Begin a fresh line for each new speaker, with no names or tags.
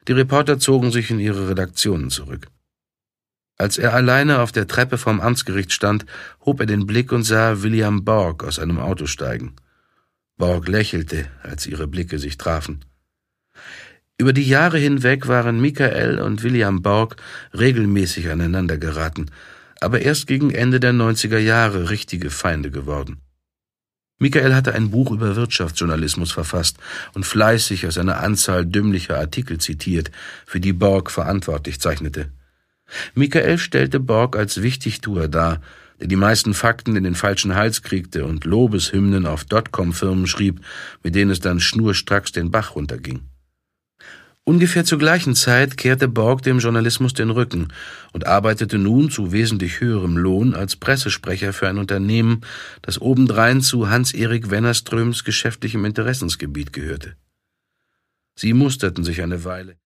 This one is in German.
Die Reporter zogen sich in ihre Redaktionen zurück. Als er alleine auf der Treppe vom Amtsgericht stand, hob er den Blick und sah William Borg aus einem Auto steigen. Borg lächelte, als ihre Blicke sich trafen. Über die Jahre hinweg waren Michael und William Borg regelmäßig aneinander geraten, aber erst gegen Ende der 90er Jahre richtige Feinde geworden. Michael hatte ein Buch über Wirtschaftsjournalismus verfasst und fleißig aus einer Anzahl dümmlicher Artikel zitiert, für die Borg verantwortlich zeichnete. Michael stellte Borg als Wichtigtuer dar, der die meisten Fakten in den falschen Hals kriegte und Lobeshymnen auf Dotcom-Firmen schrieb, mit denen es dann schnurstracks den Bach runterging. Ungefähr zur gleichen Zeit kehrte Borg dem Journalismus den Rücken und arbeitete nun zu wesentlich höherem Lohn als Pressesprecher für ein Unternehmen, das obendrein zu Hans-Erik Wennerströms geschäftlichem Interessensgebiet gehörte. Sie musterten sich eine Weile.